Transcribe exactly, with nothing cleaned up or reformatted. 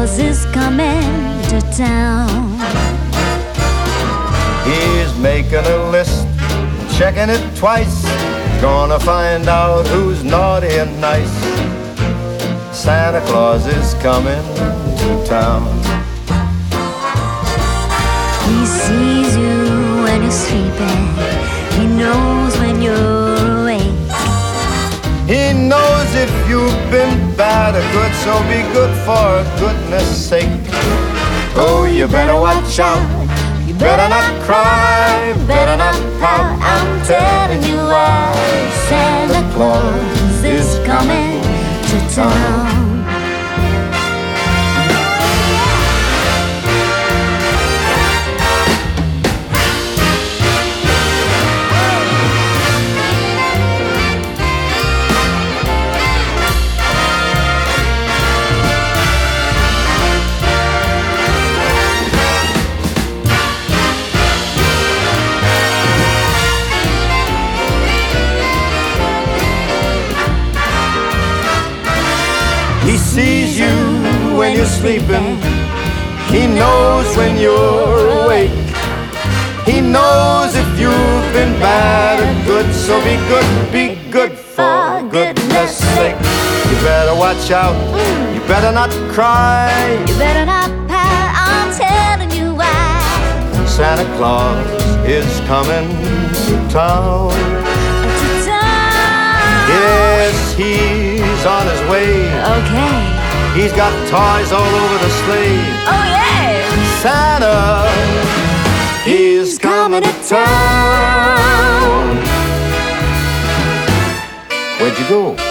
Claus is coming to town. He's making a list, checking it twice, gonna find out who's naughty and nice. Santa Claus is coming to town. He sees you when you're sleeping. He knows when you're awake. He knows if you've been bad or good, so be good for goodness sake. Oh, you better watch out, you better not cry, better not pout, I'm telling you why. Santa Claus is coming to town. He sees you when you're sleeping. He knows when you're awake. He knows if you've been bad or good, so be good, be good for goodness sake. You better watch out, you better not cry, You better not pout, I'm telling you why. Santa Claus is coming to town. To town. Yes, he's on his way. Okay. He's got toys all over the sleigh. Oh yeah. Santa, he's coming to town. Where'd you go?